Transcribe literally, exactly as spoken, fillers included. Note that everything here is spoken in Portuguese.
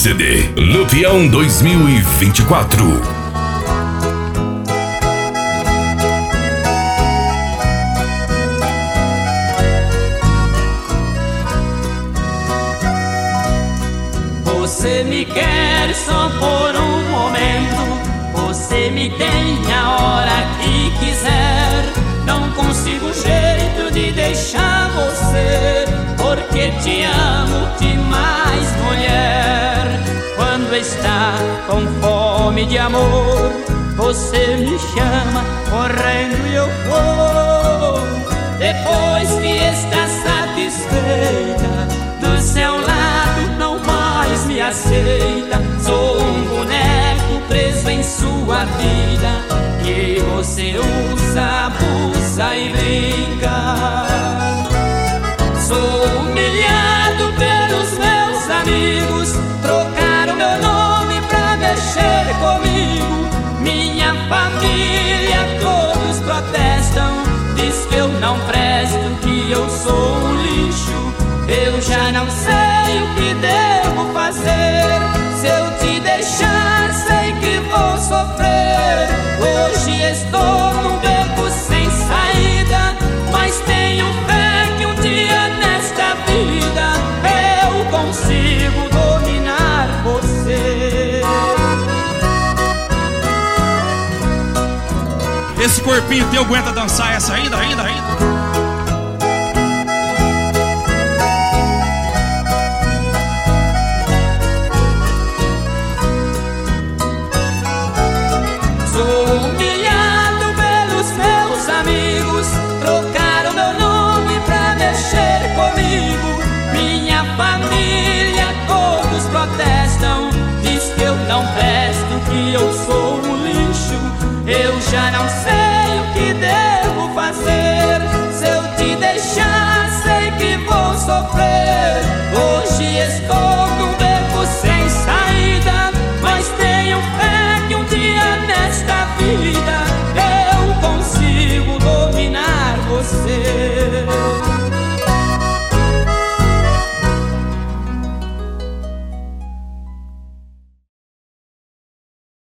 C D Lampião dois mil e vinte e quatro. Você me quer só por um momento, você me tem a hora que quiser. Não consigo jeito de deixar você, porque te amo demais, mulher. Quando está com fome de amor, você me chama correndo e eu vou. Depois que está satisfeita, do seu lado não mais me aceita. Sou um boneco preso em sua vida, que você usa, abusa e brinca. Sou humilhado pelos meus amigos, trocaram meu nome pra mexer comigo. Minha família todos protestam, diz que eu não presto, que eu sou um lixo. Eu já não sei o que devo fazer. Se eu te deixar, sei que vou sofrer. Hoje estou num beco sem saída, mas tenho fé que um dia nesta vida eu consigo dominar você. Esse corpinho teu aguenta dançar essa ainda, ainda, ainda? Trocaram meu nome pra mexer comigo. Minha família todos protestam, diz que eu não presto, que eu sou um lixo. Eu já não sei o que devo fazer. Se eu te deixar, sei que vou sofrer. Hoje estou num beco sem saída, mas tenho fé que um dia nesta vida eu consigo dominar você.